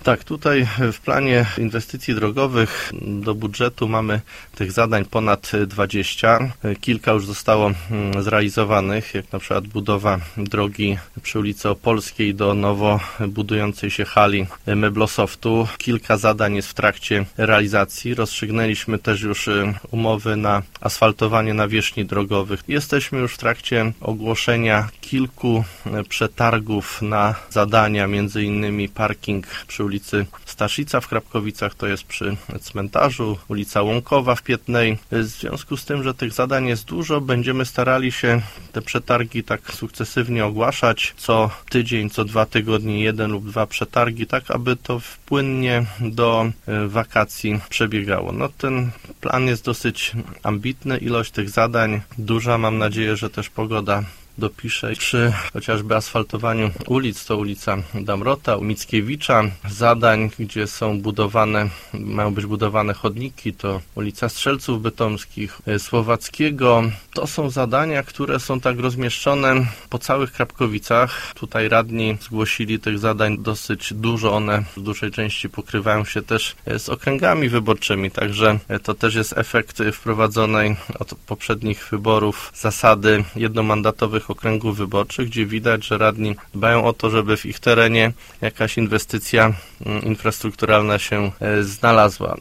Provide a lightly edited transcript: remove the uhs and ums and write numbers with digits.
Tak, tutaj w planie inwestycji drogowych do budżetu mamy tych zadań ponad 20. Kilka już zostało zrealizowanych, jak na przykład budowa drogi przy ulicy Opolskiej do nowo budującej się hali Meblosoftu. Kilka zadań jest w trakcie realizacji. Rozstrzygnęliśmy też już umowy na asfaltowanie nawierzchni drogowych. Jesteśmy już w trakcie ogłoszenia kilku przetargów na zadania, między innymi parking przy ulicy Staszica w Krapkowicach, to jest przy cmentarzu, ulica Łąkowa w Piętnej. W związku z tym, że tych zadań jest dużo, będziemy starali się te przetargi tak sukcesywnie ogłaszać. Co tydzień, co 2 tygodnie, 1 lub 2 przetargi, tak aby to płynnie do wakacji przebiegało. No, ten plan jest dosyć ambitny, ilość tych zadań duża. Mam nadzieję, że też pogoda dopiszę. Przy chociażby asfaltowaniu ulic, to ulica Damrota, Mickiewicza, zadań, gdzie mają być budowane chodniki, to ulica Strzelców Bytomskich, Słowackiego. To są zadania, które są tak rozmieszczone po całych Krapkowicach. Tutaj radni zgłosili tych zadań dosyć dużo. One w dużej części pokrywają się też z okręgami wyborczymi, także to też jest efekt wprowadzonej od poprzednich wyborów zasady jednomandatowych okręgów wyborczych, gdzie widać, że radni dbają o to, żeby w ich terenie jakaś inwestycja infrastrukturalna się znalazła.